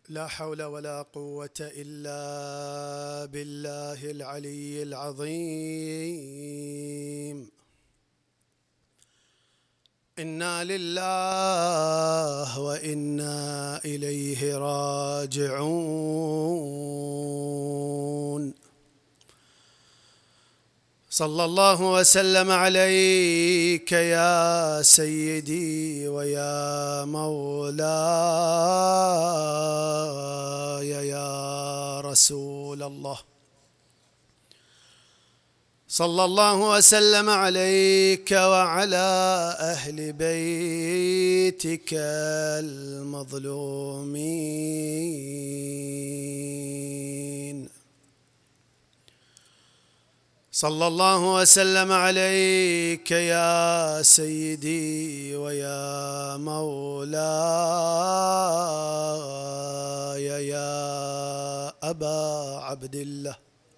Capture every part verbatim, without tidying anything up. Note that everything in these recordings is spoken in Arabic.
لا حول ولا قوة إلا بالله العلي العظيم. إنا لله وإنا إليه راجعون. صلى الله وسلم عليك يا سيدي ويا مولاي يا رسول الله. صلى الله وسلم عليك وعلى أهل بيتك المظلومين. صلى الله وسلم عليك يا سيدي ويا مولاي يا أبا عبد الله.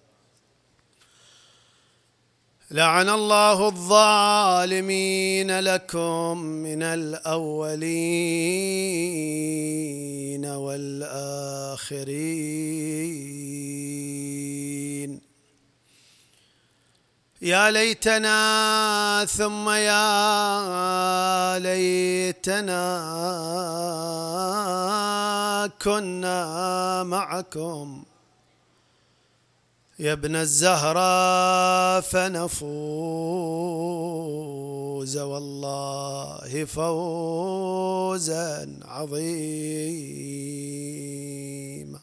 لعن الله الظالمين لكم من الأولين والآخرين. يا ليتنا ثم يا ليتنا كنا معكم يا ابن الزهراء فنفوز والله فوزا عظيما.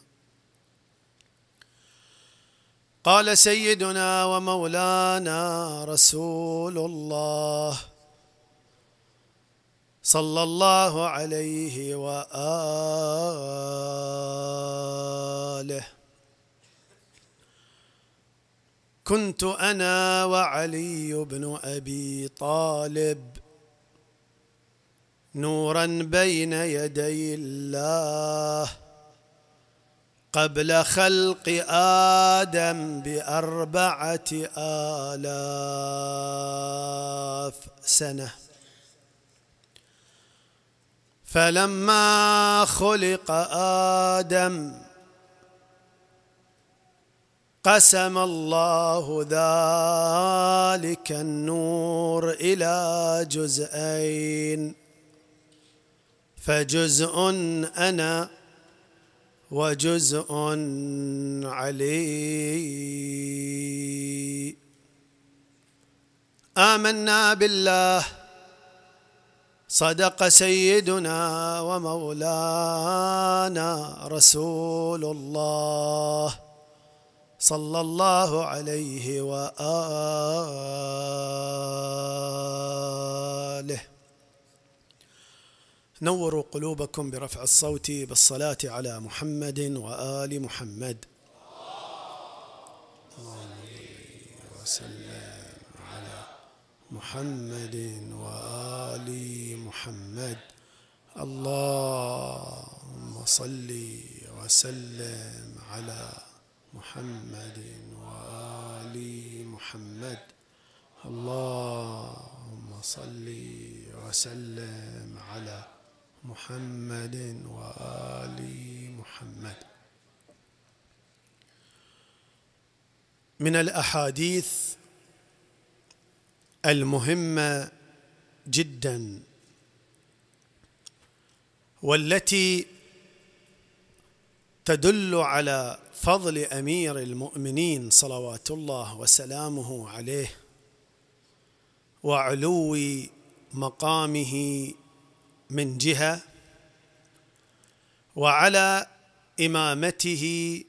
قال سيدنا ومولانا رسول الله صلى الله عليه وآله: كنت أنا وعلي بن أبي طالب نورا بين يدي الله قبل خلق آدم بأربعة آلاف سنة. فلما خلق آدم قسم الله ذلك النور إلى جزئين، فجزء أنا وجزء علي. آمنا بالله، صدق سيدنا ومولانا رسول الله صلى الله عليه وآله. نوروا قلوبكم برفع الصوت بالصلاة على محمد وآل محمد. وسلم على محمد وآل محمد. اللهم صل وسلم على محمد وآل محمد. اللهم صل وسلم على محمد وآل محمد. من الأحاديث المهمة جدا والتي تدل على فضل أمير المؤمنين صلوات الله وسلامه عليه وعلو مقامه من جهة، وعلى إمامته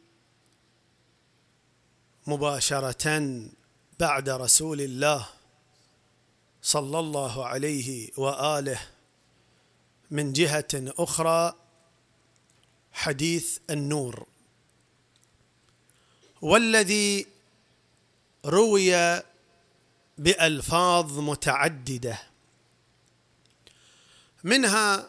مباشرة بعد رسول الله صلى الله عليه وآله من جهة أخرى، حديث النور، والذي روي بألفاظ متعددة، منها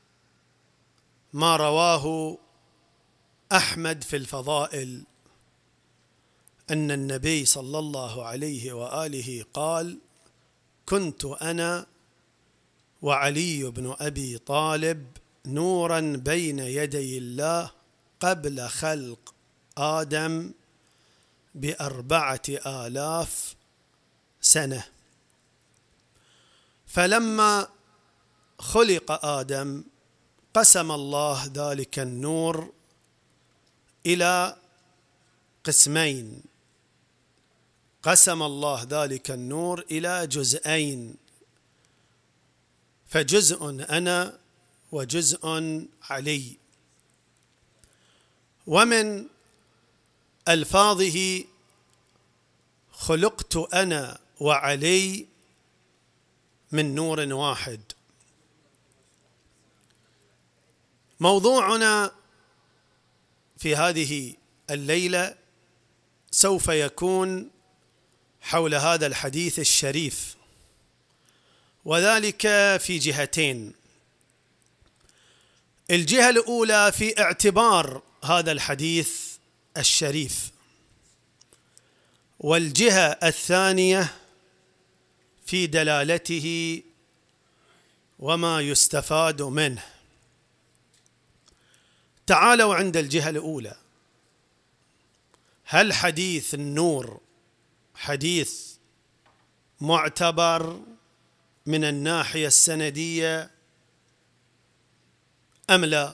ما رواه أحمد في الفضائل أن النبي صلى الله عليه وآله قال: كنت أنا وعلي بن أبي طالب نورا بين يدي الله قبل خلق آدم بأربعة آلاف سنة. فلما خلق آدم قسم الله ذلك النور إلى قسمين، قسم الله ذلك النور إلى جزئين، فجزء أنا وجزء علي. ومن ألفاظه خلقت أنا وعلي من نور واحد. موضوعنا في هذه الليلة سوف يكون حول هذا الحديث الشريف، وذلك في جهتين. الجهة الأولى في اعتبار هذا الحديث الشريف، والجهة الثانية في دلالته وما يستفاد منه. تعالوا عند الجهة الأولى. هل حديث النور حديث معتبر من الناحية السندية أم لا؟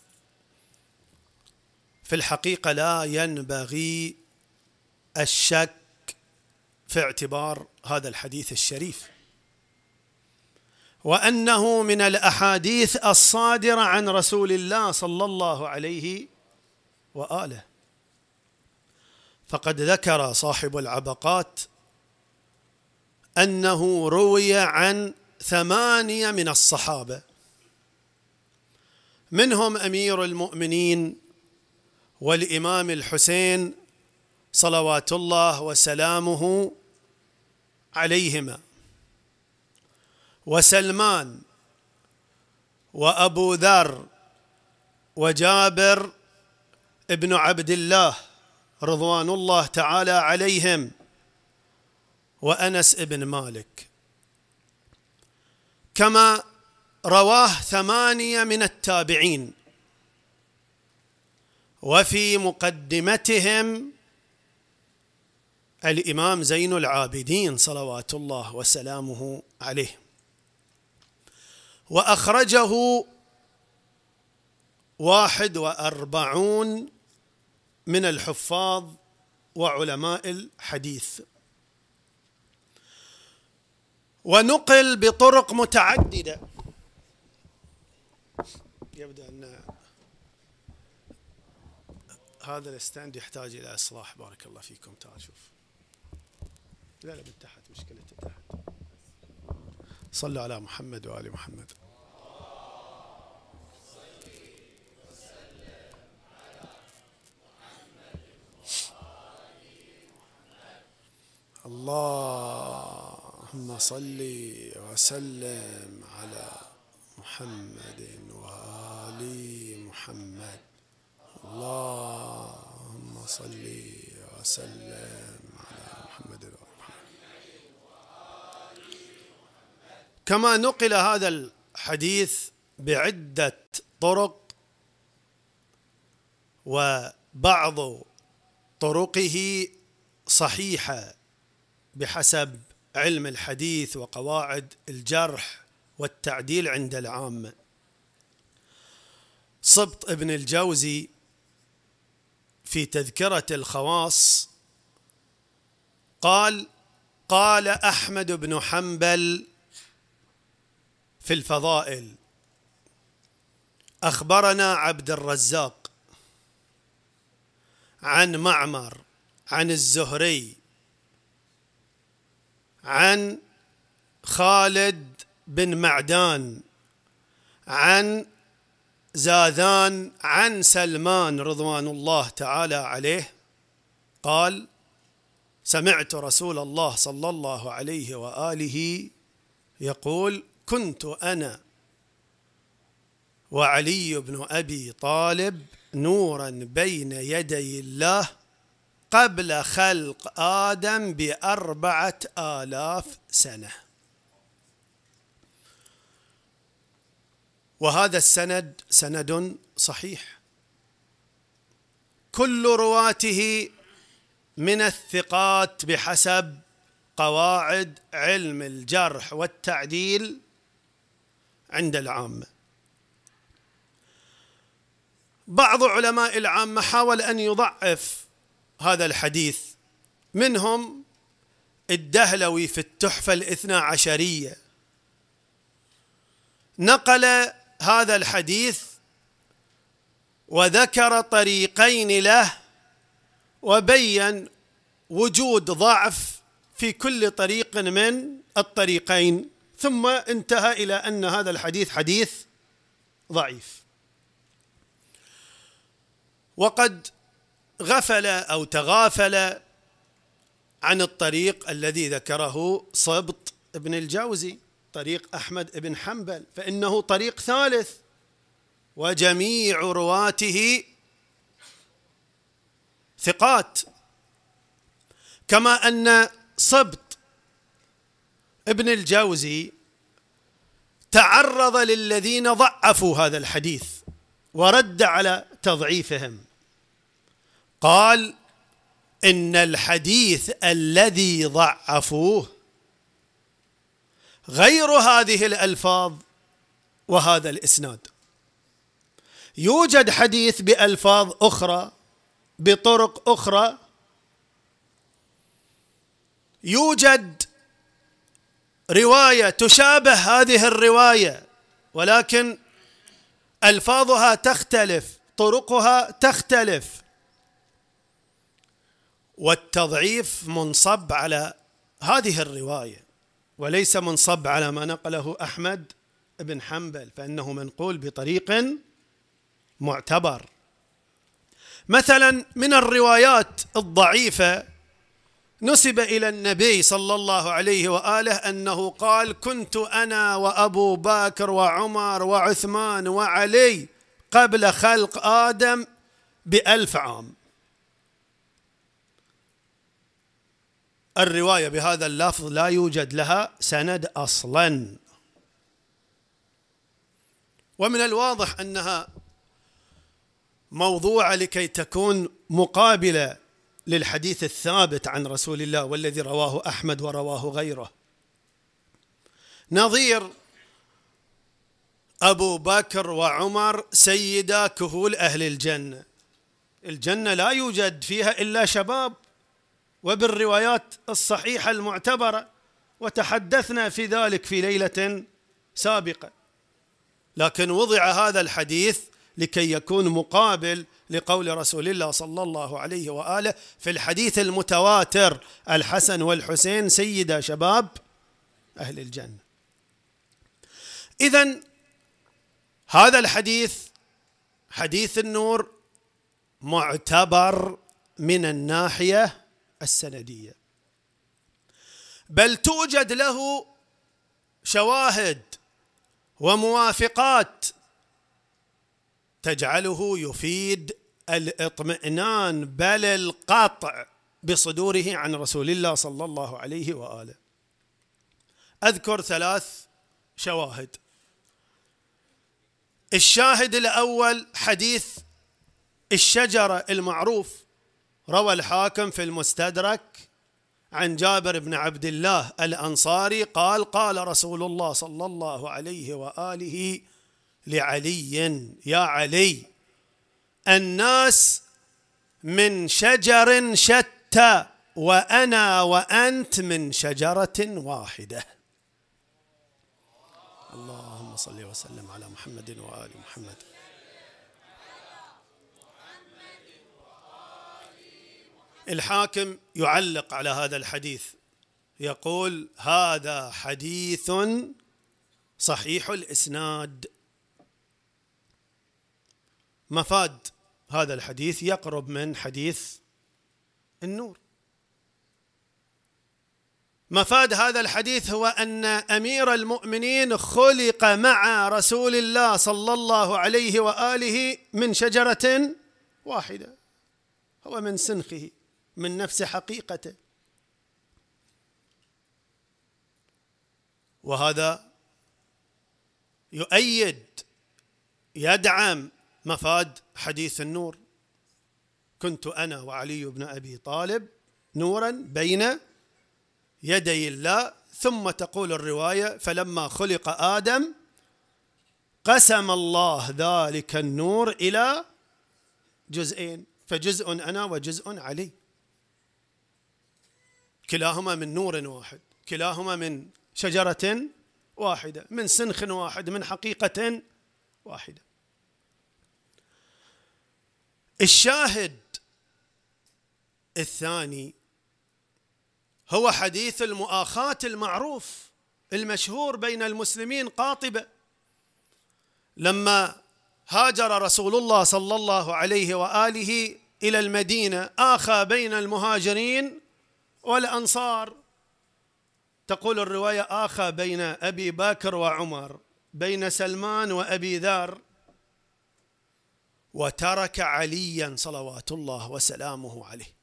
في الحقيقة لا ينبغي الشك في اعتبار هذا الحديث الشريف، وأنه من الأحاديث الصادرة عن رسول الله صلى الله عليه وآله. فقد ذكر صاحب العبقات أنه روي عن ثمانية من الصحابة، منهم أمير المؤمنين والإمام الحسين صلوات الله وسلامه عليهما، وسلمان وأبو ذر وجابر ابن عبد الله رضوان الله تعالى عليهم، وأنس ابن مالك، كما رواه ثمانية من التابعين، وفي مقدمتهم الإمام زين العابدين صلوات الله وسلامه عليه. وأخرجه واحد وأربعون من الحفاظ وعلماء الحديث، ونقل بطرق متعددة. يبدو أن هذا الستاند يحتاج إلى إصلاح. بارك الله فيكم. تعال شوف. لا لا من تحت، مشكلته تحت. صلوا على محمد وآل محمد. اللهم صل وسلم على محمد وآل محمد. اللهم صل وسلم على محمد وآل محمد. كما نقل هذا الحديث بعدة طرق، وبعض طرقه صحيحة بحسب علم الحديث وقواعد الجرح والتعديل عند العامة. سبط ابن الجوزي في تذكرة الخواص قال: قال أحمد بن حنبل في الفضائل: أخبرنا عبد الرزاق عن معمر عن الزهري عن خالد بن معدان عن زاذان عن سلمان رضوان الله تعالى عليه قال: سمعت رسول الله صلى الله عليه وآله يقول: كنت أنا وعلي بن أبي طالب نورا بين يدي الله قبل خلق آدم بأربعة آلاف سنة. وهذا السند سند صحيح، كل رواته من الثقات بحسب قواعد علم الجرح والتعديل عند العامة. بعض علماء العامة حاول أن يضعف هذا الحديث، منهم الدهلوي في التحفة الاثنى عشرية، نقل هذا الحديث وذكر طريقين له وبين وجود ضعف في كل طريق من الطريقين، ثم انتهى إلى أن هذا الحديث حديث ضعيف. وقد غفل أو تغافل عن الطريق الذي ذكره صبط ابن الجوزي، طريق أحمد بن حنبل، فإنه طريق ثالث وجميع رواته ثقات، كما أن صبط ابن الجوزي تعرض للذين ضعفوا هذا الحديث ورد على تضعيفهم، قال إن الحديث الذي ضعفوه غير هذه الألفاظ وهذا الإسناد. يوجد حديث بألفاظ أخرى بطرق أخرى، يوجد رواية تشابه هذه الرواية ولكن ألفاظها تختلف، طرقها تختلف، والتضعيف منصب على هذه الرواية وليس منصب على ما نقله أحمد بن حنبل، فإنه منقول بطريق معتبر. مثلا من الروايات الضعيفة نسب إلى النبي صلى الله عليه وآله أنه قال: كنت أنا وأبو بكر وعمر وعثمان وعلي قبل خلق آدم بألف عام. الرواية بهذا اللفظ لا يوجد لها سند أصلا، ومن الواضح أنها موضوعة لكي تكون مقابلة للحديث الثابت عن رسول الله والذي رواه أحمد ورواه غيره. نظير أبو بكر وعمر سيدا كهول أهل الجنة، الجنة لا يوجد فيها إلا شباب، وبالروايات الصحيحة المعتبرة، وتحدثنا في ذلك في ليلة سابقة، لكن وضع هذا الحديث لكي يكون مقابل لقول رسول الله صلى الله عليه وآله في الحديث المتواتر: الحسن والحسين سيدا شباب أهل الجنة. إذن هذا الحديث حديث النور معتبر من الناحية السندية، بل توجد له شواهد وموافقات تجعله يفيد الاطمئنان بل القطع بصدوره عن رسول الله صلى الله عليه وآله. أذكر ثلاث شواهد. الشاهد الأول حديث الشجرة المعروف، روى الحاكم في المستدرك عن جابر بن عبد الله الأنصاري قال: قال رسول الله صلى الله عليه وآله لعلي: يا علي، الناس من شجر شتى وأنا وأنت من شجرة واحدة. اللهم صل وسلم على محمد وآل محمد. الحاكم يعلق على هذا الحديث يقول: هذا حديث صحيح الإسناد. مفاد هذا الحديث يقرب من حديث النور. مفاد هذا الحديث هو أن أمير المؤمنين خلق مع رسول الله صلى الله عليه وآله من شجرة واحدة، هو من سنخه، من نفس حقيقته. وهذا يؤيد يدعم مفاد حديث النور. كنت أنا وعلي بن أبي طالب نورا بين يدي الله. ثم تقول الرواية فلما خلق آدم قسم الله ذلك النور إلى جزئين، فجزء أنا وجزء علي، كلاهما من نور واحد، كلاهما من شجرة واحدة، من سنخ واحد، من حقيقة واحدة. الشاهد الثاني هو حديث المؤاخاة المعروف المشهور بين المسلمين قاطبة. لما هاجر رسول الله صلى الله عليه وآله إلى المدينة آخى بين المهاجرين والأنصار. تقول الرواية آخى بين أبي بكر وعمر، بين سلمان وأبي ذر، وترك عليا صلوات الله وسلامه عليه.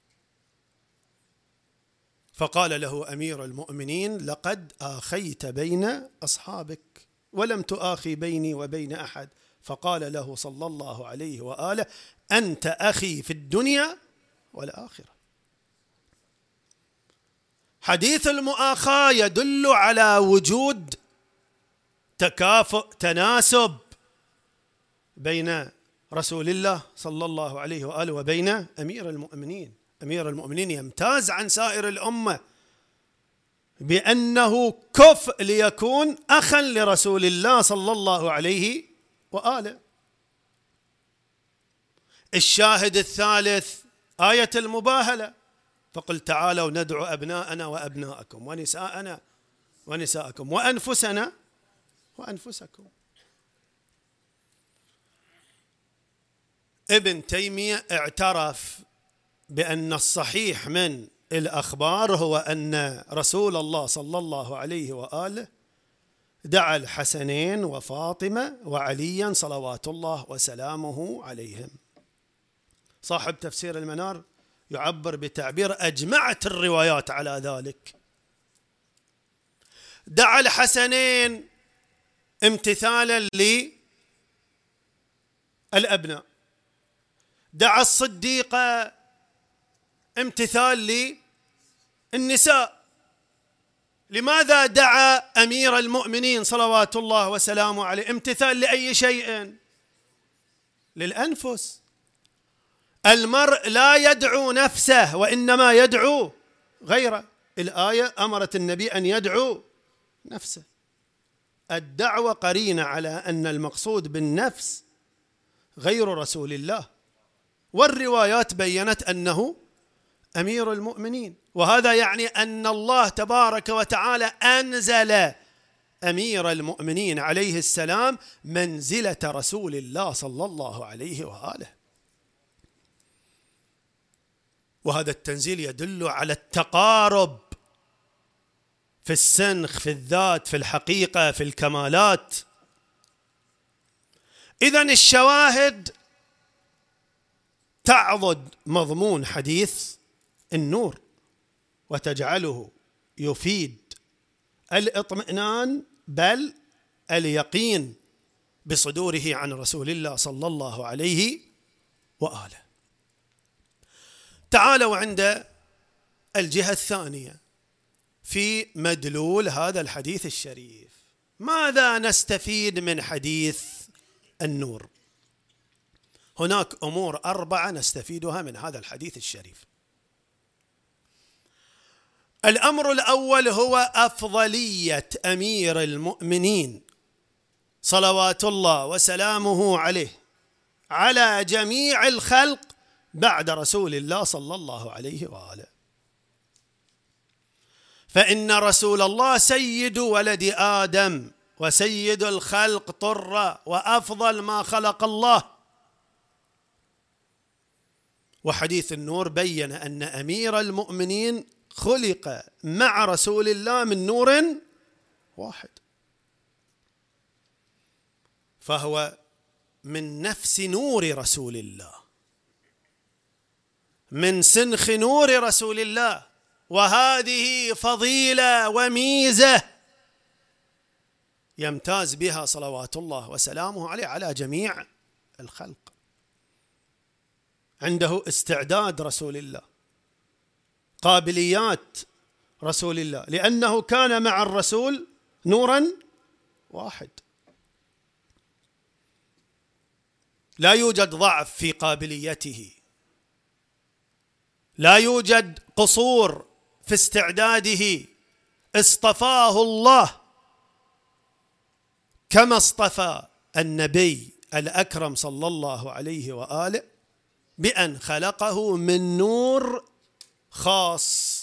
فقال له أمير المؤمنين لقد آخيت بين أصحابك ولم تآخي بيني وبين أحد. فقال له صلى الله عليه وآله أنت أخي في الدنيا والآخرة. حديث المؤاخاة يدل على وجود تكافؤ تناسب بين رسول الله صلى الله عليه وآله وبين أمير المؤمنين. أمير المؤمنين يمتاز عن سائر الأمة بأنه كفء ليكون أخا لرسول الله صلى الله عليه وآله. الشاهد الثالث آية المباهلة، فقل تعالوا ندعو أبناءنا وأبناءكم ونساءنا ونساءكم وأنفسنا وأنفسكم. ابن تيمية اعترف بأن الصحيح من الأخبار هو أن رسول الله صلى الله عليه وآله دعا الحسنين وفاطمة وعليا صلوات الله وسلامه عليهم. صاحب تفسير المنار يعبر بتعبير أجمعت الروايات على ذلك. دعا الحسنين امتثالا للأبناء، دعا الصديقة امتثال للنساء. لماذا دعا أمير المؤمنين صلوات الله وسلامه عليه امتثال لأي شيء؟ للأنفس. المرء لا يدعو نفسه وإنما يدعو غيره. الآية أمرت النبي أن يدعو نفسه. الدعوة قرينة على أن المقصود بالنفس غير رسول الله، والروايات بيّنت أنه أمير المؤمنين. وهذا يعني أن الله تبارك وتعالى أنزل أمير المؤمنين عليه السلام منزلة رسول الله صلى الله عليه وآله. وهذا التنزيل يدل على التقارب في السنخ، في الذات، في الحقيقة، في الكمالات. إذن الشواهد تعضد مضمون حديث النور وتجعله يفيد الاطمئنان بل اليقين بصدوره عن رسول الله صلى الله عليه وآله. تعالوا عند الجهة الثانية في مدلول هذا الحديث الشريف. ماذا نستفيد من حديث النور؟ هناك أمور أربعة نستفيدها من هذا الحديث الشريف. الأمر الأول هو أفضلية أمير المؤمنين صلوات الله وسلامه عليه على جميع الخلق بعد رسول الله صلى الله عليه وآله. فإن رسول الله سيد ولد آدم وسيد الخلق طرا وأفضل ما خلق الله. وحديث النور بين أن أمير المؤمنين خلق مع رسول الله من نور واحد، فهو من نفس نور رسول الله، من سنخ نور رسول الله. وهذه فضيلة وميزة يمتاز بها صلوات الله وسلامه عليه على جميع الخلق. عنده استعداد رسول الله، قابليات رسول الله، لأنه كان مع الرسول نورا واحد. لا يوجد ضعف في قابليته، لا يوجد قصور في استعداده، اصطفاه الله كما اصطفى النبي الأكرم صلى الله عليه وآله بأن خلقه من نور خاص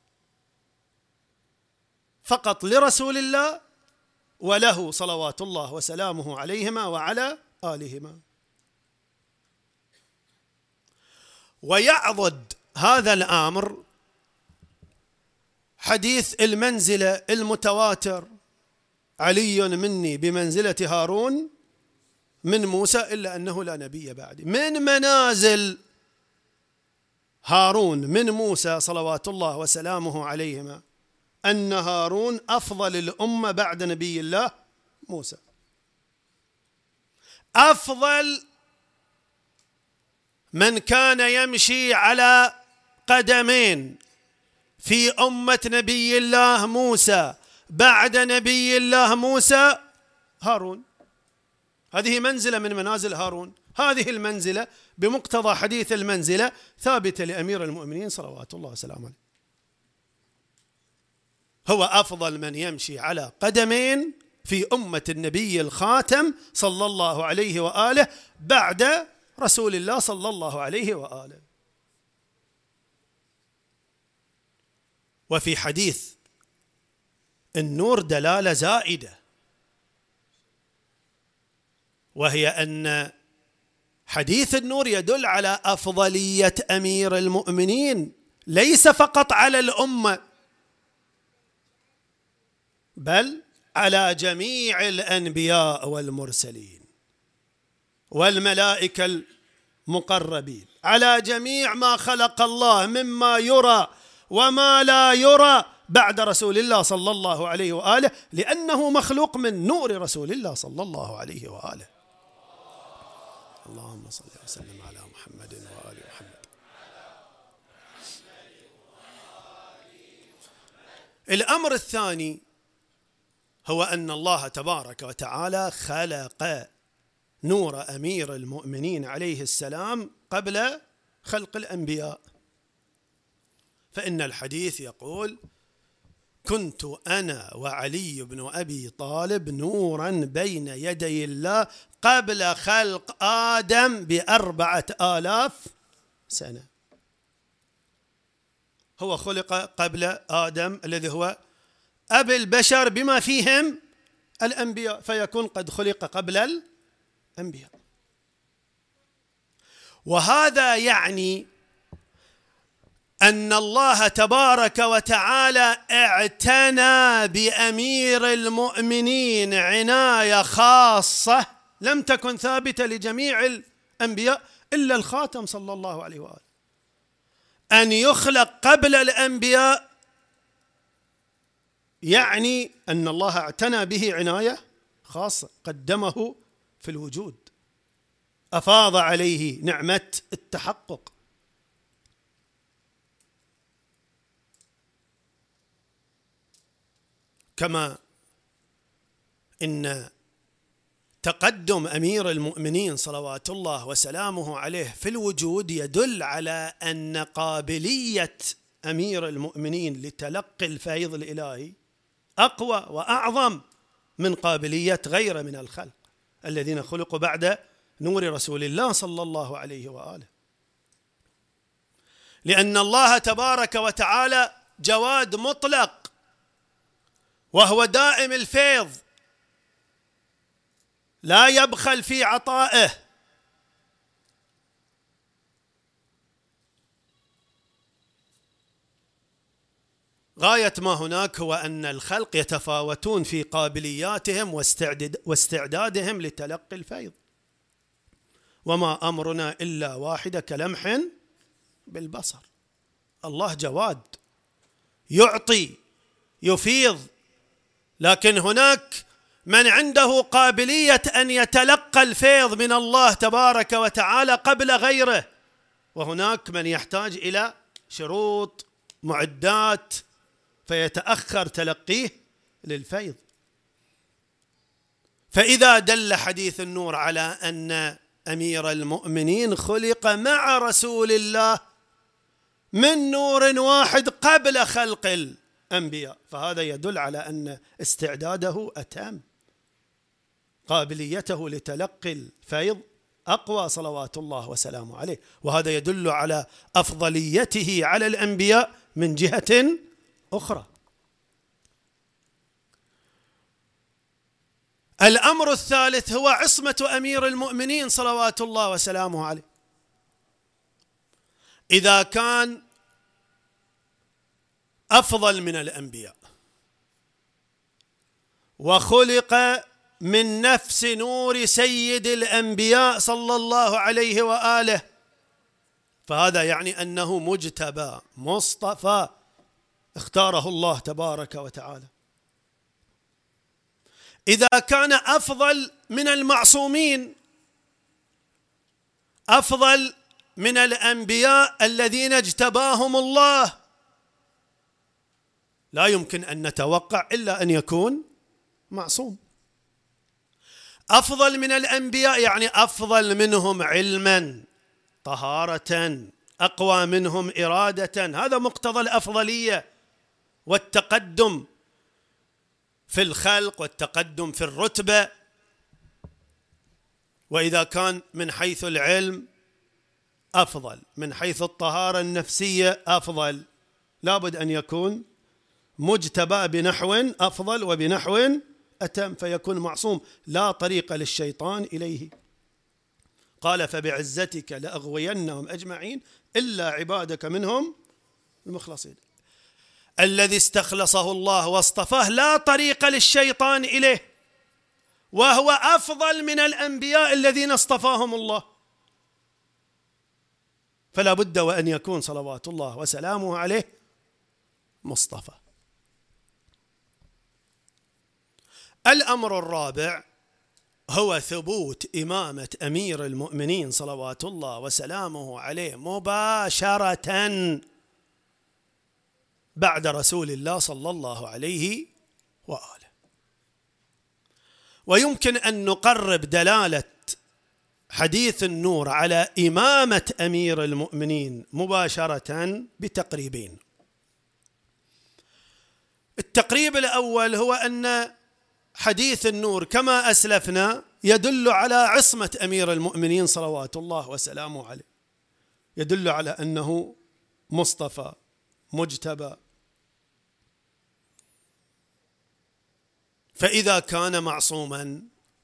فقط لرسول الله وله صلوات الله وسلامه عليهما وعلى آلهما. ويعضد هذا الأمر حديث المنزلة المتواتر: علي مني بمنزلة هارون من موسى إلا أنه لا نبي بعدي. من منازل هارون من موسى صلوات الله وسلامه عليهما أن هارون أفضل الأمة بعد نبي الله موسى، أفضل من كان يمشي على قدمين في أمة نبي الله موسى بعد نبي الله موسى هارون. هذه منزلة من منازل هارون. هذه المنزلة بمقتضى حديث المنزلة ثابتة لأمير المؤمنين صلوات الله وسلامه عليه، هو أفضل من يمشي على قدمين في أمة النبي الخاتم صلى الله عليه وآله بعد رسول الله صلى الله عليه وآله. وفي حديث النور دلالة زائدة، وهي أن حديث النور يدل على أفضلية أمير المؤمنين ليس فقط على الأمة بل على جميع الأنبياء والمرسلين والملائكة المقربين، على جميع ما خلق الله مما يرى وما لا يرى بعد رسول الله صلى الله عليه وآله، لأنه مخلوق من نور رسول الله صلى الله عليه وآله. اللهم صل وسلم على محمد وآل محمد. الأمر الثاني هو أن الله تبارك وتعالى خلق نور أمير المؤمنين عليه السلام قبل خلق الأنبياء، فإن الحديث يقول: كنت أنا وعلي بن أبي طالب نورا بين يدي الله قبل خلق آدم بأربعة آلاف سنة. هو خلق قبل آدم الذي هو أبي البشر بما فيهم الأنبياء، فيكون قد خلق قبل الأنبياء. وهذا يعني أن الله تبارك وتعالى اعتنى بأمير المؤمنين عناية خاصة لم تكن ثابتة لجميع الأنبياء إلا الخاتم صلى الله عليه وآله. أن يخلق قبل الأنبياء يعني أن الله اعتنى به عناية خاصة، قدمه في الوجود، أفاض عليه نعمة التحقق. كما إن تقدم أمير المؤمنين صلوات الله وسلامه عليه في الوجود يدل على أن قابلية أمير المؤمنين لتلقي الفيض الإلهي أقوى وأعظم من قابلية غيره من الخلق الذين خلقوا بعد نور رسول الله صلى الله عليه وآله، لأن الله تبارك وتعالى جواد مطلق وهو دائم الفيض، لا يبخل في عطائه، غاية ما هناك هو أن الخلق يتفاوتون في قابلياتهم واستعدادهم لتلقي الفيض، وما أمرنا إلا واحدة كلمح بالبصر. الله جواد يعطي يفيض، لكن هناك من عنده قابلية أن يتلقى الفيض من الله تبارك وتعالى قبل غيره، وهناك من يحتاج إلى شروط معدات فيتأخر تلقيه للفيض. فإذا دل حديث النور على أن أمير المؤمنين خلق مع رسول الله من نور واحد قبل خلق الأنبياء، فهذا يدل على أن استعداده أتم، قابليته لتلقي الفيض أقوى صلوات الله وسلامه عليه، وهذا يدل على أفضليته على الأنبياء من جهة أخرى. الأمر الثالث هو عصمة أمير المؤمنين صلوات الله وسلامه عليه. إذا كان أفضل من الأنبياء وخلق من نفس نور سيد الأنبياء صلى الله عليه وآله، فهذا يعني أنه مجتبى مصطفى اختاره الله تبارك وتعالى. إذا كان أفضل من المعصومين، أفضل من الأنبياء الذين اجتباهم الله، لا يمكن أن نتوقع إلا أن يكون معصوم. أفضل من الأنبياء يعني أفضل منهم علما، طهارة، أقوى منهم إرادة، هذا مقتضى الأفضلية والتقدم في الخلق والتقدم في الرتبة. وإذا كان من حيث العلم أفضل، من حيث الطهارة النفسية أفضل، لابد أن يكون مجتبى بنحو أفضل وبنحو أتم، فيكون معصوم لا طريق للشيطان إليه. قال فبعزتك لأغوينهم أجمعين إلا عبادك منهم المخلصين. الذي استخلصه الله واصطفاه لا طريق للشيطان إليه، وهو أفضل من الأنبياء الذين اصطفاهم الله، فلا بد وأن يكون صلوات الله وسلامه عليه مصطفى. الأمر الرابع هو ثبوت إمامة أمير المؤمنين صلوات الله وسلامه عليه مباشرة بعد رسول الله صلى الله عليه وآله. ويمكن أن نقرب دلالة حديث النور على إمامة أمير المؤمنين مباشرة بتقريبين. التقريب الأول هو أن حديث النور كما أسلفنا يدل على عصمة أمير المؤمنين صلوات الله وسلامه عليه، يدل على أنه مصطفى مجتبى. فإذا كان معصوما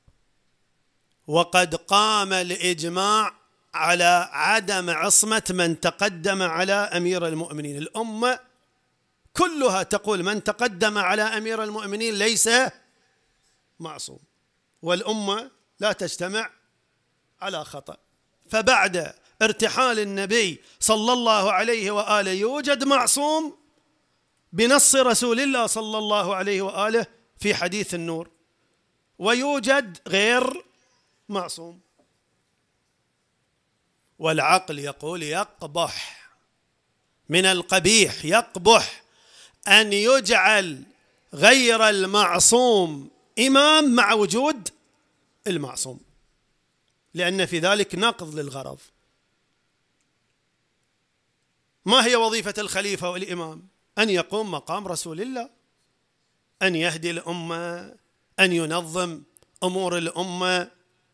وقد قام الإجماع على عدم عصمة من تقدم على أمير المؤمنين، الأمة كلها تقول من تقدم على أمير المؤمنين ليس معصوم، والأمة لا تجتمع على خطأ. فبعد ارتحال النبي صلى الله عليه وآله يوجد معصوم بنص رسول الله صلى الله عليه وآله في حديث النور، ويوجد غير معصوم. والعقل يقول يقبح من القبيح، يقبح أن يجعل غير المعصوم إمام مع وجود المعصوم، لأن في ذلك نقض للغرض. ما هي وظيفة الخليفة والإمام؟ أن يقوم مقام رسول الله، أن يهدي الأمة، أن ينظم أمور الأمة،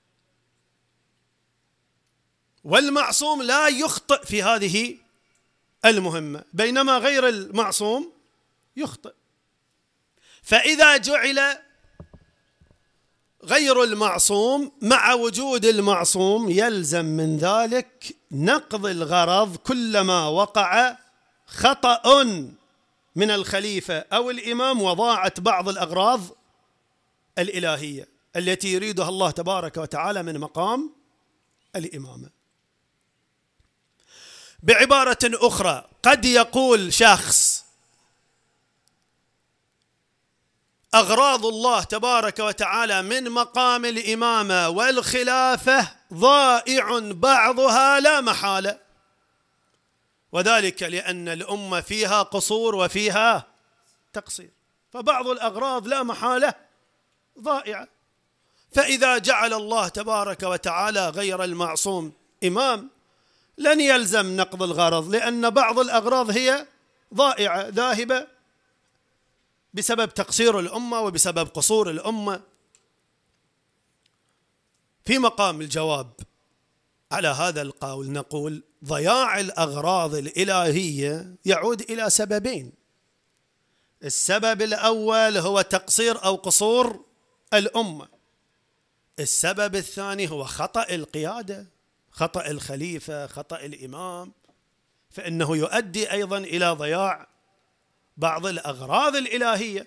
والمعصوم لا يخطئ في هذه المهمة، بينما غير المعصوم يخطئ. فإذا جعل غير المعصوم مع وجود المعصوم يلزم من ذلك نقض الغرض كلما وقع خطأ من الخليفة أو الإمام وضاعت بعض الأغراض الإلهية التي يريدها الله تبارك وتعالى من مقام الإمامة. بعبارة أخرى، قد يقول شخص أغراض الله تبارك وتعالى من مقام الإمامة والخلافة ضائع بعضها لا محالة، وذلك لأن الأمة فيها قصور وفيها تقصير، فبعض الأغراض لا محالة ضائعة. فإذا جعل الله تبارك وتعالى غير المعصوم إمام لن يلزم نقض الغرض، لأن بعض الأغراض هي ضائعة ذاهبة بسبب تقصير الأمة وبسبب قصور الأمة. في مقام الجواب على هذا القول نقول ضياع الأغراض الإلهية يعود إلى سببين. السبب الأول هو تقصير أو قصور الأمة، السبب الثاني هو خطأ القيادة، خطأ الخليفة، خطأ الإمام، فإنه يؤدي أيضا إلى ضياع بعض الأغراض الإلهية.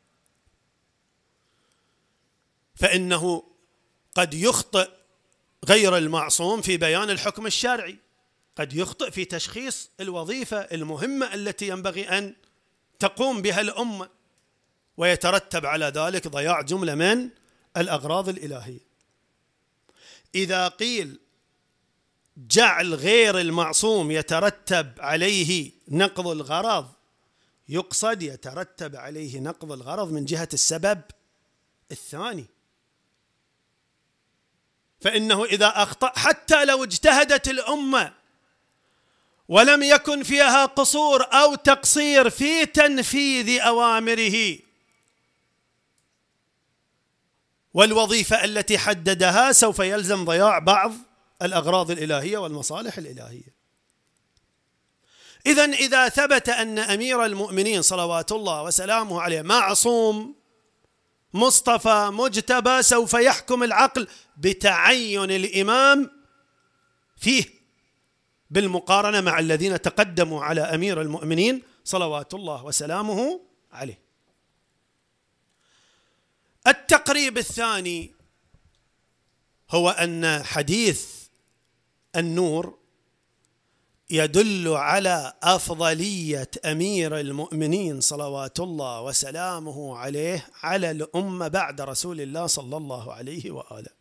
فإنه قد يخطئ غير المعصوم في بيان الحكم الشرعي، قد يخطئ في تشخيص الوظيفة المهمة التي ينبغي أن تقوم بها الأمة، ويترتب على ذلك ضياع جملة من الأغراض الإلهية. إذا قيل جعل غير المعصوم يترتب عليه نقض الغرض، يقصد يترتب عليه نقض الغرض من جهة السبب الثاني، فإنه إذا أخطأ حتى لو اجتهدت الأمة ولم يكن فيها قصور أو تقصير في تنفيذ أوامره والوظيفة التي حددها، سوف يلزم ضياع بعض الأغراض الإلهية والمصالح الإلهية. إذن إذا ثبت أن أمير المؤمنين صلوات الله وسلامه عليه معصوم مصطفى مجتبى، سوف يحكم العقل بتعين الإمام فيه بالمقارنة مع الذين تقدموا على أمير المؤمنين صلوات الله وسلامه عليه. التقريب الثاني هو أن حديث النور يدل على أفضلية أمير المؤمنين صلوات الله وسلامه عليه على الأمة بعد رسول الله صلى الله عليه وآله.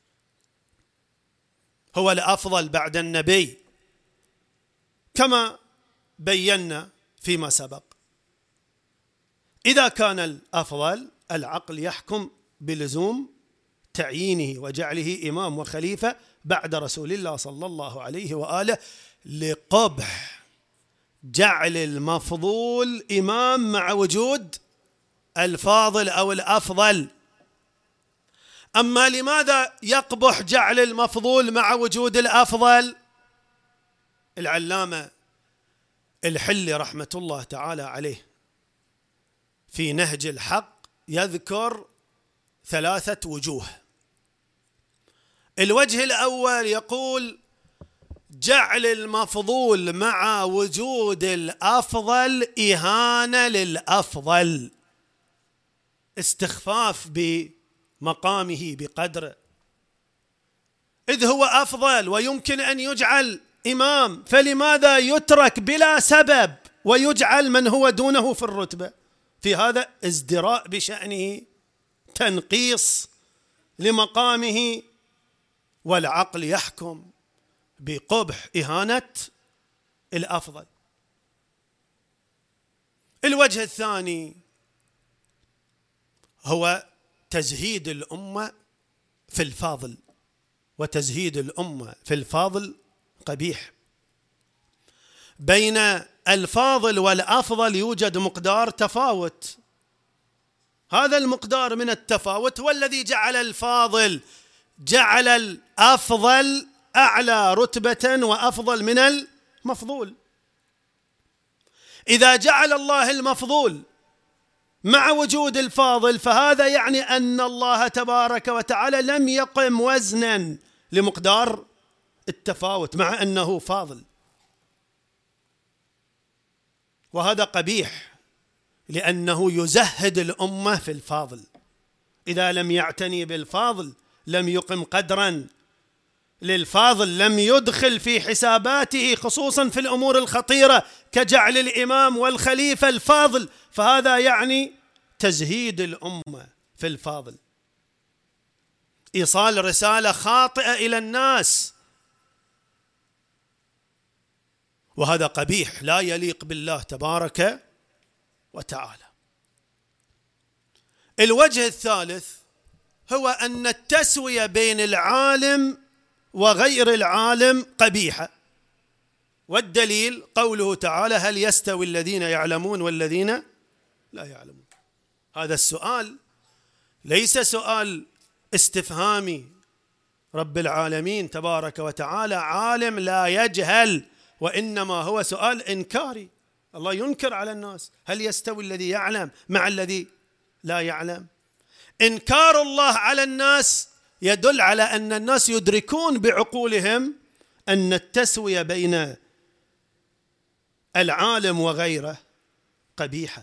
هو الأفضل بعد النبي كما بينا فيما سبق. إذا كان الأفضل، العقل يحكم بلزوم تعيينه وجعله إمام وخليفة بعد رسول الله صلى الله عليه وآله، لقبح جعل المفضول إمام مع وجود الفاضل أو الأفضل. أما لماذا يقبح جعل المفضول مع وجود الأفضل؟ العلامة الحلي رحمة الله تعالى عليه في نهج الحق يذكر ثلاثة وجوه. الوجه الأول يقول جعل المفضول مع وجود الأفضل إهانة للأفضل، استخفاف بمقامه بقدره، إذ هو أفضل ويمكن أن يجعل إمام، فلماذا يترك بلا سبب ويجعل من هو دونه في الرتبة؟ في هذا ازدراء بشأنه، تنقيص لمقامه، والعقل يحكم بقبح إهانة الأفضل. الوجه الثاني هو تزهيد الأمة في الفاضل، وتزهيد الأمة في الفاضل قبيح. بين الفاضل والأفضل يوجد مقدار تفاوت، هذا المقدار من التفاوت هو الذي جعل الفاضل جعل الأفضل أعلى رتبة وأفضل من المفضول. إذا جعل الله المفضول مع وجود الفاضل، فهذا يعني أن الله تبارك وتعالى لم يقم وزنا لمقدار التفاوت مع أنه فاضل، وهذا قبيح لأنه يزهد الأمة في الفاضل. إذا لم يعتني بالفاضل لم يقم قدرا للفاضل، لم يدخل في حساباته خصوصا في الأمور الخطيرة كجعل الإمام والخليفة الفاضل، فهذا يعني تزهيد الأمة في الفاضل، إيصال رسالة خاطئة إلى الناس. وهذا قبيح لا يليق بالله تبارك وتعالى. الوجه الثالث هو أن التسوية بين العالم وغير العالم قبيحة، والدليل قوله تعالى: هل يستوي الذين يعلمون والذين لا يعلمون. هذا السؤال ليس سؤال استفهامي، رب العالمين تبارك وتعالى عالم لا يجهل، وإنما هو سؤال إنكاري. الله ينكر على الناس: هل يستوي الذي يعلم مع الذي لا يعلم؟ إنكار الله على الناس يدل على أن الناس يدركون بعقولهم أن التسوية بين العالم وغيره قبيحة.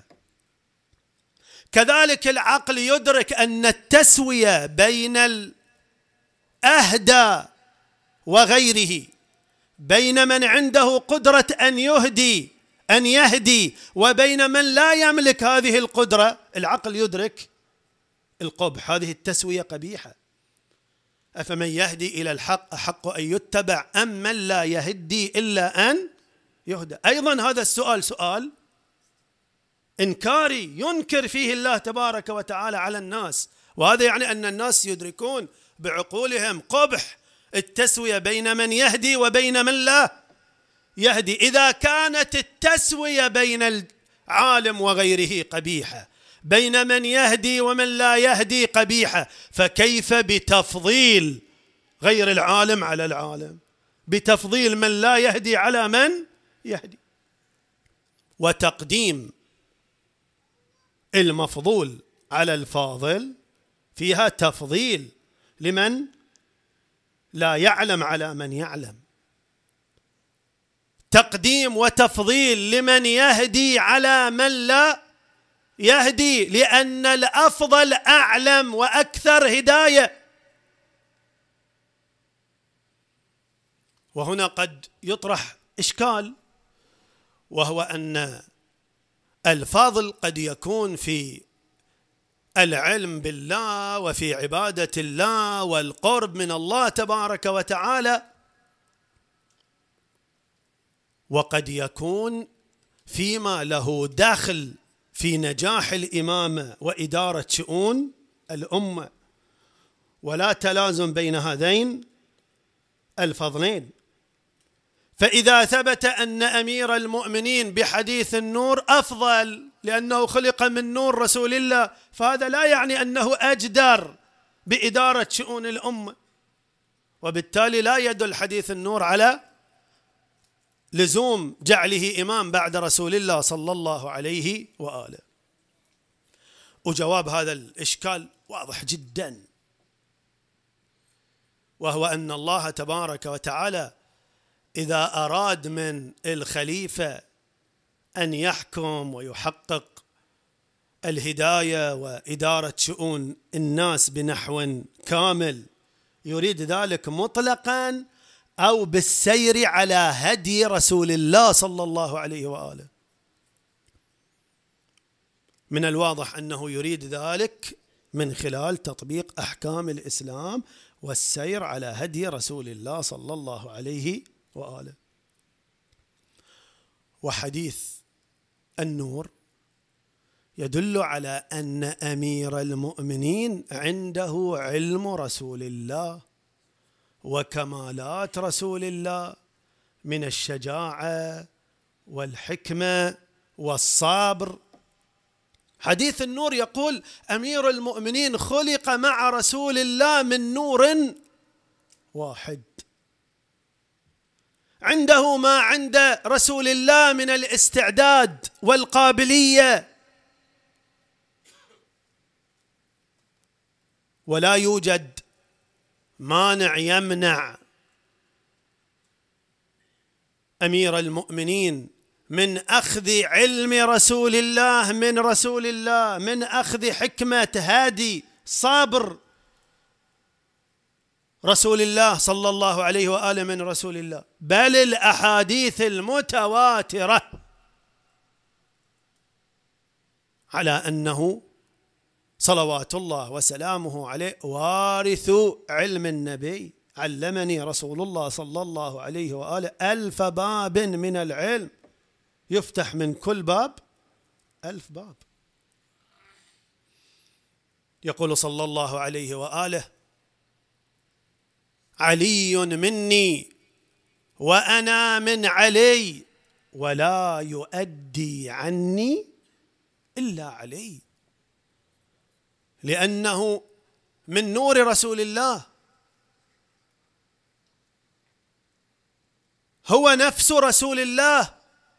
كذلك العقل يدرك أن التسوية بين الأهدى وغيره، بين من عنده قدرة أن يهدي أن يهدي وبين من لا يملك هذه القدرة، العقل يدرك القبح. هذه التسوية قبيحة. أفمن يهدي إلى الحق أحق أن يتبع أم من لا يهدي إلا أن يهدى؟ أيضا هذا السؤال سؤال إنكاري ينكر فيه الله تبارك وتعالى على الناس، وهذا يعني أن الناس يدركون بعقولهم قبح التسوية بين من يهدي وبين من لا يهدي. إذا كانت التسوية بين العالم وغيره قبيحة، بين من يهدي ومن لا يهدي قبيحة، فكيف بتفضيل غير العالم على العالم، بتفضيل من لا يهدي على من يهدي، وتقديم المفضول على الفاضل فيها تفضيل لمن لا يعلم على من يعلم، تقديم وتفضيل لمن يهدي على من لا يهدي، لأن الأفضل أعلم وأكثر هداية. وهنا قد يطرح إشكال، وهو أن الفاضل قد يكون في العلم بالله وفي عبادة الله والقرب من الله تبارك وتعالى، وقد يكون فيما له دخل في نجاح الإمامة وإدارة شؤون الأمة، ولا تلازم بين هذين الفضلين. فإذا ثبت أن أمير المؤمنين بحديث النور أفضل لأنه خلق من نور رسول الله، فهذا لا يعني أنه أجدر بإدارة شؤون الأمة، وبالتالي لا يدل حديث النور على لزوم جعله إمام بعد رسول الله صلى الله عليه وآله. وجواب هذا الإشكال واضح جدا، وهو أن الله تبارك وتعالى إذا أراد من الخليفة أن يحكم ويحقق الهداية وإدارة شؤون الناس بنحو كامل، يريد ذلك مطلقا أو بالسير على هدي رسول الله صلى الله عليه وآله. من الواضح أنه يريد ذلك من خلال تطبيق أحكام الإسلام والسير على هدي رسول الله صلى الله عليه وآله. وحديث النور يدل على أن أمير المؤمنين عنده علم رسول الله وكمالات رسول الله من الشجاعة والحكمة والصبر. حديث النور يقول أمير المؤمنين خلق مع رسول الله من نور واحد، عنده ما عند رسول الله من الاستعداد والقابلية، ولا يوجد مانع يمنع أمير المؤمنين من أخذ علم رسول الله من رسول الله، من أخذ حكمة هادي صابر رسول الله صلى الله عليه وآله من رسول الله. بل الأحاديث المتواترة على أنه صلوات الله وسلامه عليه وارث علم النبي علمني رسول الله صلى الله عليه وآله ألف باب من العلم، يفتح من كل باب ألف باب. يقول صلى الله عليه وآله: علي مني وأنا من علي، ولا يؤدي عني إلا علي، لأنه من نور رسول الله، هو نفس رسول الله،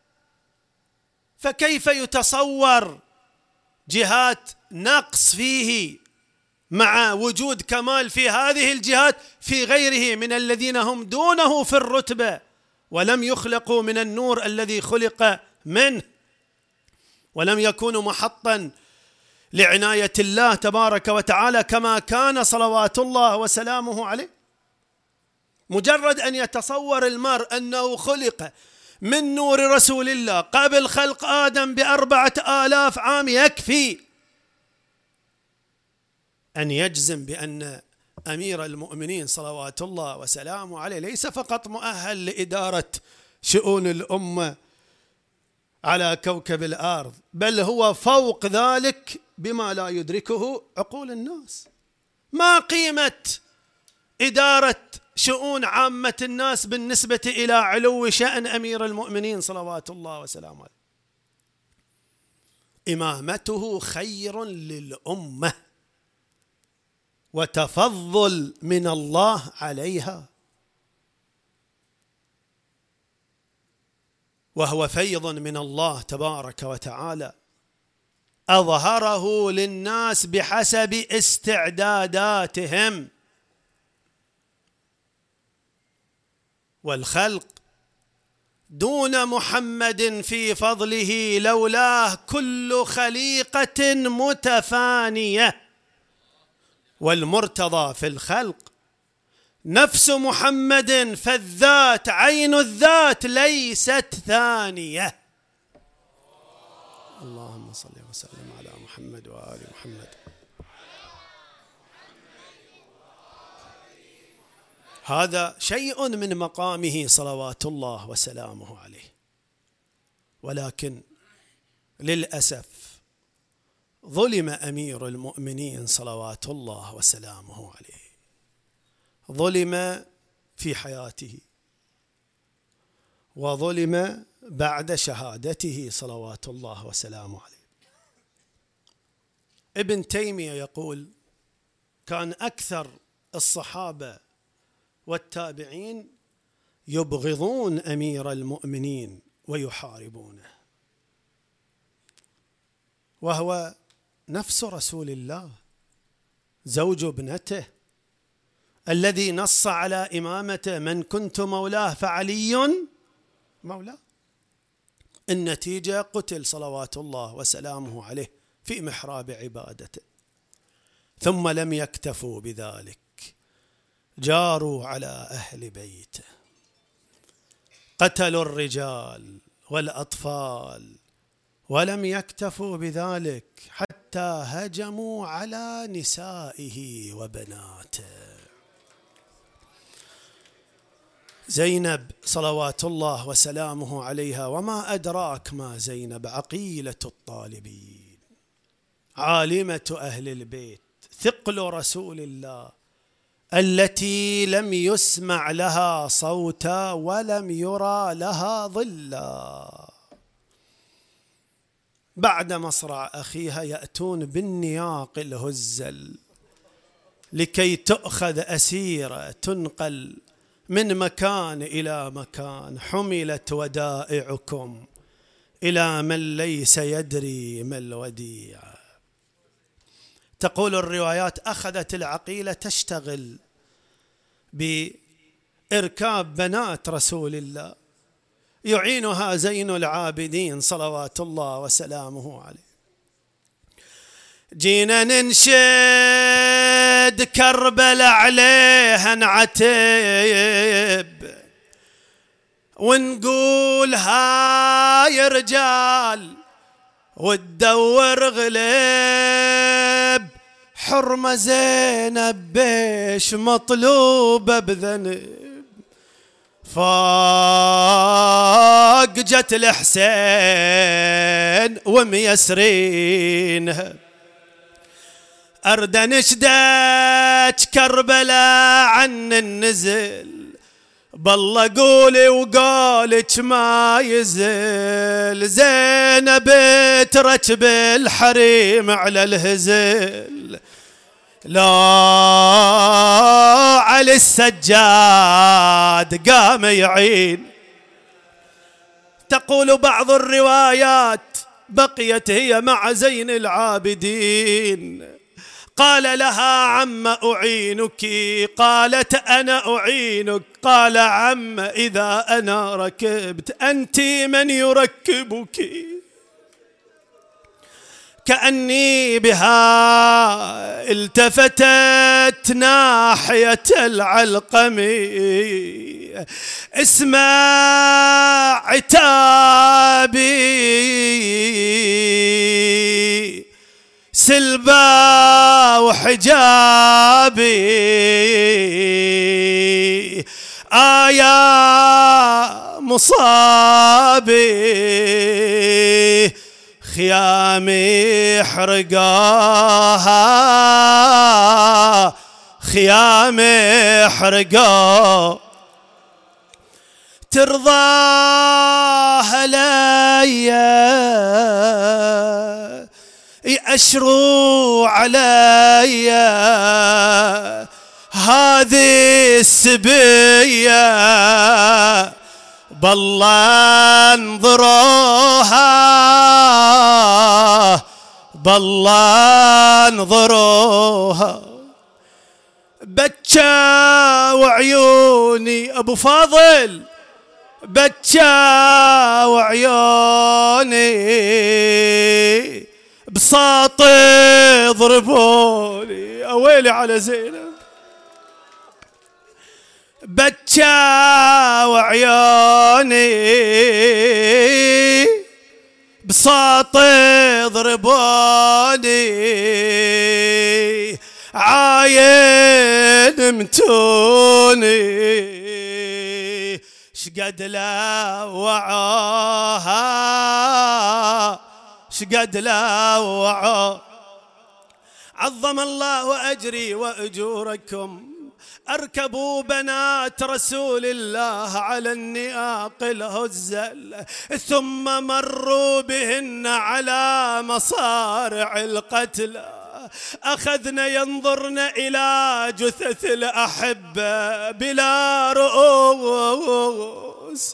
فكيف يتصور جهات نقص فيه مع وجود كمال في هذه الجهات في غيره من الذين هم دونه في الرتبة ولم يخلقوا من النور الذي خلق منه، ولم يكونوا محطا لعناية الله تبارك وتعالى كما كان صلوات الله وسلامه عليه. مجرد أن يتصور المرء أنه خلق من نور رسول الله قبل خلق آدم بأربعة آلاف عام يكفي أن يجزم بأن أمير المؤمنين صلوات الله وسلامه عليه ليس فقط مؤهل لإدارة شؤون الأمة على كوكب الأرض، بل هو فوق ذلك بما لا يدركه عقول الناس. ما قيمة إدارة شؤون عامة الناس بالنسبة إلى علو شأن أمير المؤمنين صلوات الله وسلامه عليه؟ إمامته خير للأمة وتفضل من الله عليها، وهو فيض من الله تبارك وتعالى أظهره للناس بحسب استعداداتهم، والخلق دون محمد في فضله لولاه كل خليقة متفانية، والمرتضى في الخلق نفس محمد، فالذات عين الذات ليست ثانية. اللهم صل وسلم على محمد وآل محمد. هذا شيء من مقامه صلوات الله وسلامه عليه، ولكن للأسف ظلم أمير المؤمنين صلوات الله وسلامه عليه، ظلم في حياته وظلم بعد شهادته صلوات الله وسلامه عليه. ابن تيمية يقول: كان أكثر الصحابة والتابعين يبغضون أمير المؤمنين ويحاربونه، وهو نفس رسول الله زوج ابنته الذي نص على إمامته: من كنت مولاه فعلي مولاه. النتيجة قتل صلوات الله وسلامه عليه في محراب عبادته. ثم لم يكتفوا بذلك، جاروا على أهل بيته، قتلوا الرجال والأطفال، ولم يكتفوا بذلك حتى هجموا على نسائه وبناته. زينب صلوات الله وسلامه عليها، وما أدراك ما زينب، عقيلة الطالبين، عالمة أهل البيت، ثقل رسول الله، التي لم يسمع لها صوتا ولم يرى لها ظلا. بعد مصرع أخيها يأتون بالنياق الهزل لكي تؤخذ أسيرة تنقل من مكان إلى مكان. حملت ودائعكم إلى من ليس يدري ما الوديع. تقول الروايات: أخذت العقيلة تشتغل بإركاب بنات رسول الله، يعينها زين العابدين صلوات الله وسلامه عليه. جينا ننشد كربل عليها نعتب، ونقول هاي رجال وتدور غلب، حرمة زينب بيش مطلوبة بذنب، فوق جت الحسين وميسرينها، أرد نشدت كربلاء عن النزل، بالله قولي وقولك ما يزل، زينب ترتب الحريم على الهزل، لا على السجاد قام يعين. تقول بعض الروايات بقيت هي مع زين العابدين، قال لها عم أعينك، قالت أنا أعينك، قال عم إذا أنا ركبت أنت من يركبك، كأني بها التفتت ناحية العلقمي، اسمع عتابي سلبا وحجابي، آيا مصابي خيامي حرقاها، خيامي حرقاها، ترضاها ليا يأشروا عليا هذه السبية، بالله انظروها، بالله انظروها. بكى وعيوني أبو فاضل، بكى وعيوني بساط ضربوني، أويلي على زينب. بكى وعيوني بساط ضربوني، عاين متوني شقد لا وعاها، شقد لا وعاها. عظم الله أجري وأجوركم، أركبوا بنات رسول الله على النئاق الهزل، ثم مروا بهن على مصارع القتلى، أخذن ينظرن إلى جثث الأحبة بلا رؤوس،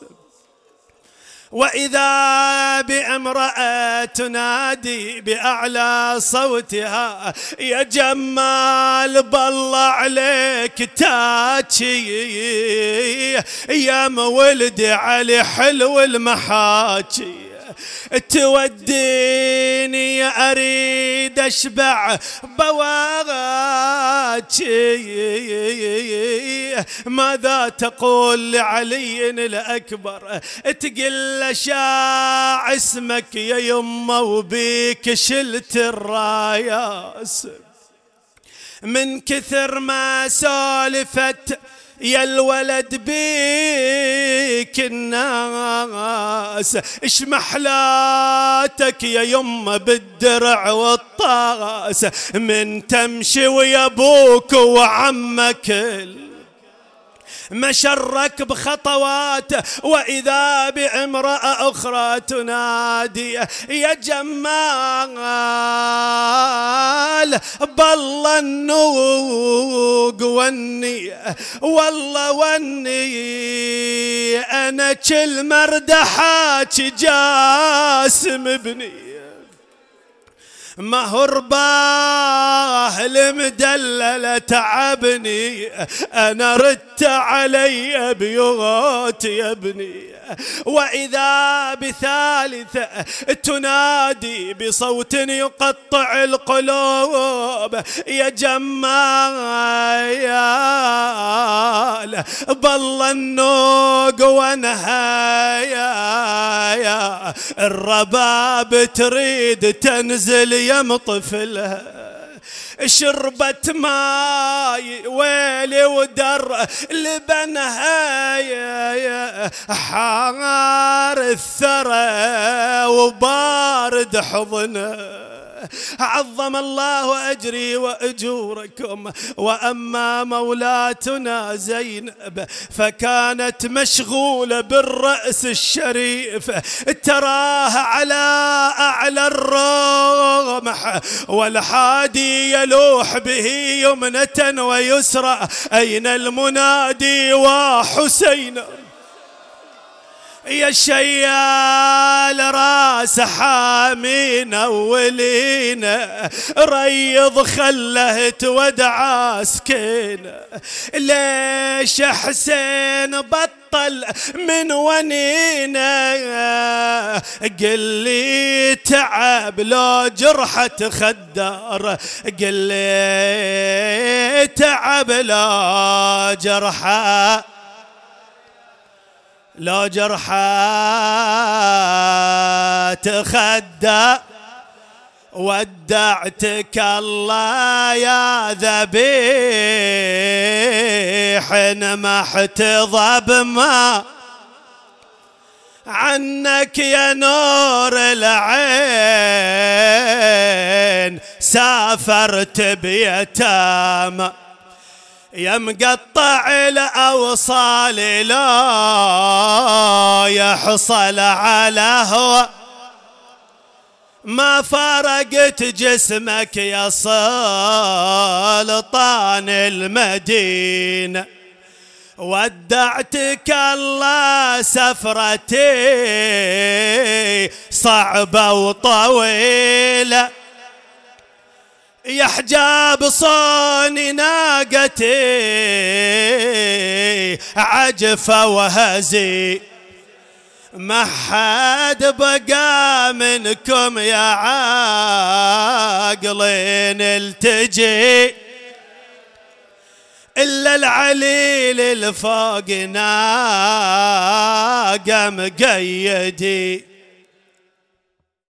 وإذا بامرأة تنادي بأعلى صوتها يا جمال بالله عليك تاكي، يا مولد علي حلو المحاكي، توديني أريد أشبع بواغاتي، ماذا تقول لعلي الأكبر، تقل شاع اسمك يا يمه وبيك شلت الراياس، من كثر ما سالفت يا الولد بيك الناس، اش محلاتك يا يمه بالدرع والطاس، من تمشي ويا ابوك وعمك مشرك بخطواته، وإذا بامرأة أخرى تنادي يا جمال بالله النوق وني، والله وني أنا كل مردحاك جاسم ابني، ما هو رباه المدللة تعبني، أنا ردت علي بيوت يا ابني، وإذا بثالثة تنادي بصوت يقطع القلوب يا جمال بالله النوق ونهايا، الرباب تريد تنزل يم طفلها، شربت ماي ويلي ودر لبنها يا حار الثرى وبارد حضنه. عظم الله أجري وأجوركم. وأما مولاتنا زينب فكانت مشغولة بالرأس الشريف، تراها على أعلى الرمح والحادي يلوح به يمنة ويسرى. أين المنادي وحسين يا شيال راس حامين أولين، ريض خله تودع سكين. ليش حسين بطل من ونينه؟ قل لي تعب لو جرحة خدار، قل لي تعب لو جرحة لو جرحات خدة. ودعتك الله يا ذبيح محتضب ما عنك يا نور العين. سافرت بيتامى يا مقطع الأوصال لا يحصل على هوى. ما فرقت جسمك يا سلطان المدينة. ودعتك الله سفرتي صعبة وطويلة. يا حجاب صوني ناقتي عجفة وهزي. ما حد بقى منكم يا عاقلين التجي إلا العليل الفوق ناقة مقيدي.